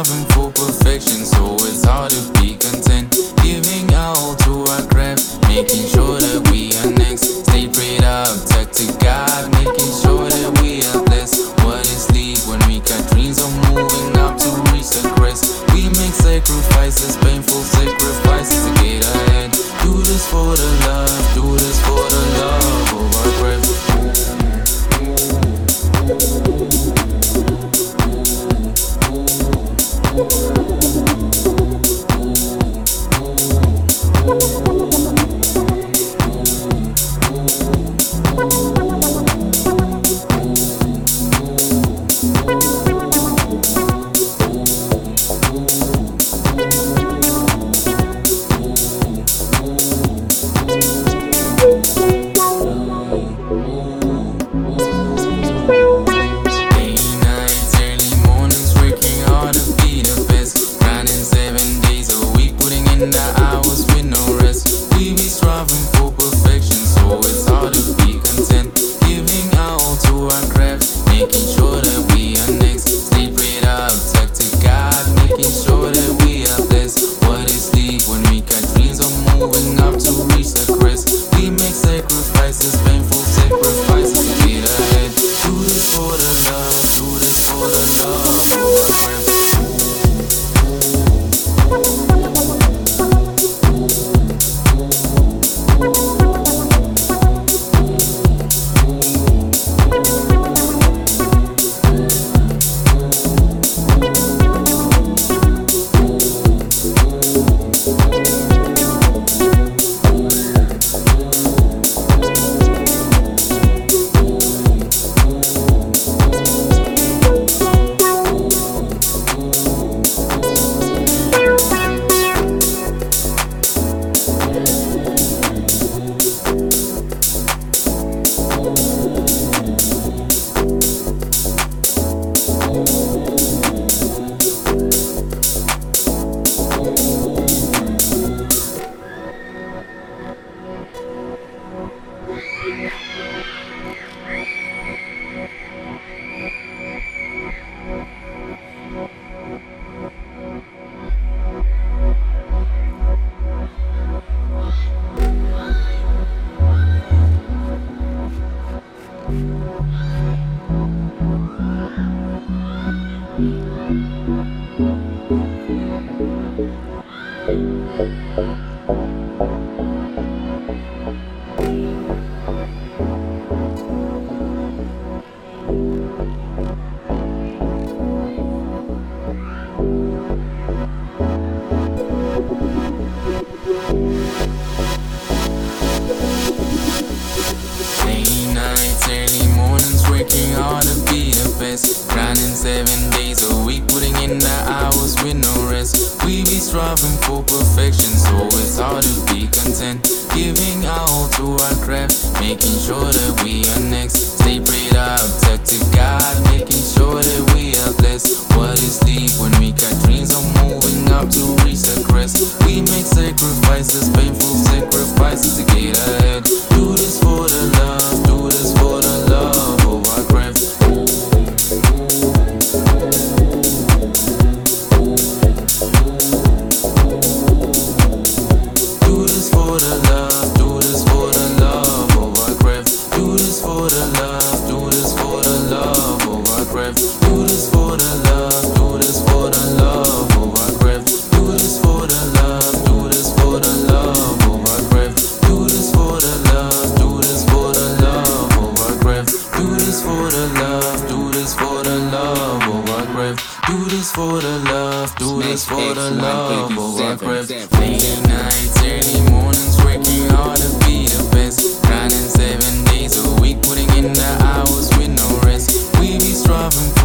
striving for perfection, so it's hard to be content. Giving all to our craft, making sure that we are next. Stay prayed up, talk to God, making sure that we are blessed. What is lead when we got dreams of moving up to reach the crest? We make sacrifices, painful sacrifices to get ahead. Do this for the love, do this for the love of our craft. Grinding 7 days a week, putting in the hours with no rest. We be striving for perfection, so it's hard to be content. Giving all to our craft, making sure that we are next. Stay prayed up, talk to God, making sure that we are blessed. What is deep when we got dreams of moving up to reach the crest? We make sacrifices, painful sacrifices to get ahead. Do this for the love, do this for the love of our craft. Do this for the love, do this for the love of our craft. Late nights, early mornings, working hard to be the best. Grinding 7 days a week, putting in the hours with no rest. We be striving